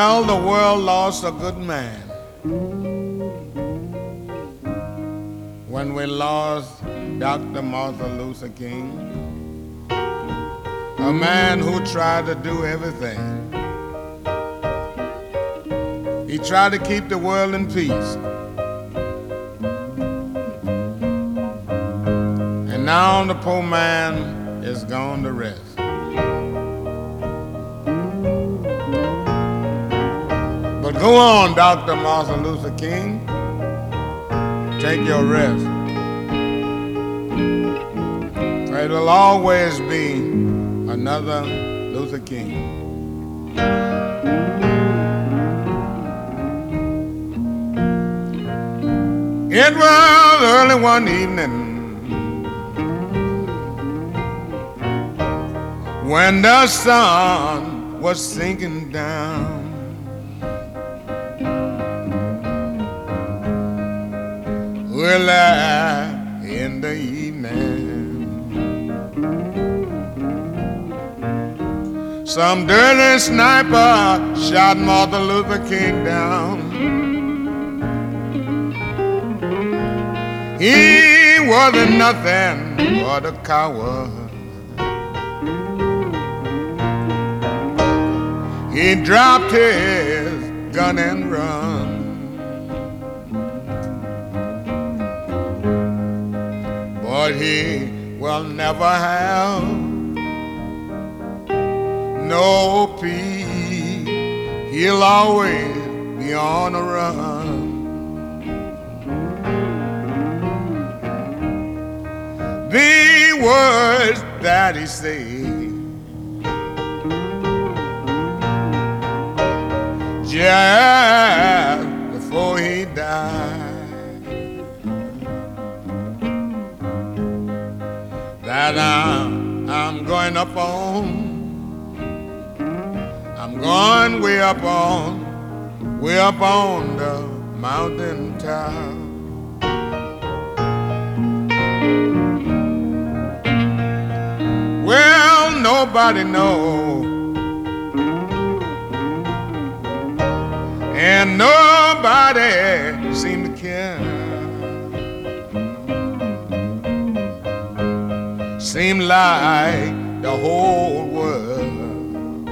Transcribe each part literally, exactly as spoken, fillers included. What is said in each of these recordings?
Well, the world lost a good man when we lost Doctor Martin Luther King, a man who tried to do everything. He tried to keep the world in peace. And now the poor man is gone to rest. But go on, Doctor Martin Luther King, take your rest. There will always be another Luther King. It was early one evening when the sun was sinking down. Early in the evening, some dirty sniper shot Martin Luther King down. He wasn't nothing but a coward. He dropped his gun and run. But he will never have no peace. He'll always be on the run. The words that he said just before he died, that I'm, I'm going up on, I'm going way up on, way up on the mountain top. Well, nobody knows, and nobody seems to care. Seem like the whole world,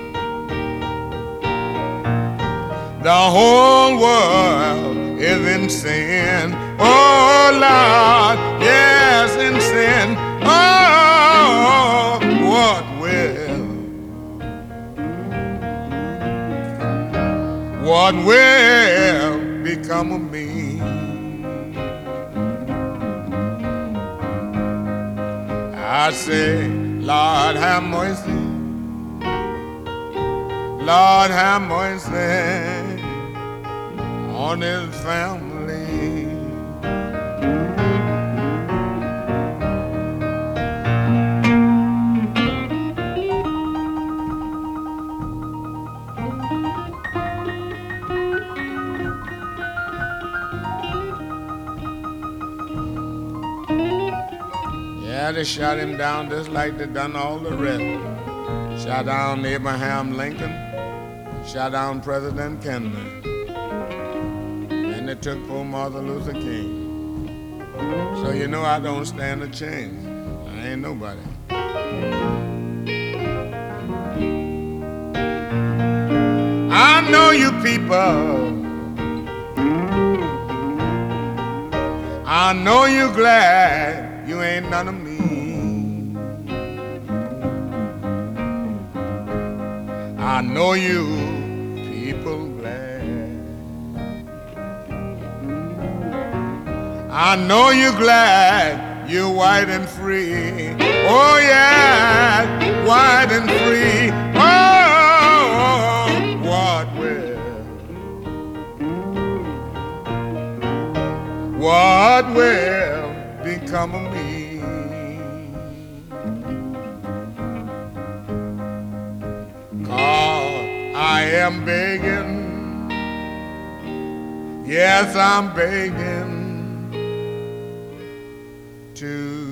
the whole world is in sin. Oh Lord, yes, in sin. Oh, what will, what will become of me? I say, Lord have mercy, Lord have mercy on his family. Yeah, they shot him down just like they done all the rest. Shot down Abraham Lincoln, shot down President Kennedy, and they took poor Martin Luther King. So you know I don't stand a chance. I ain't nobody. I know you people, I know you glad you ain't none of me. I know you people glad. I know you glad you're white and free. Oh yeah, white and free. Oh, what will, what will become of me? I am begging, yes, I'm begging to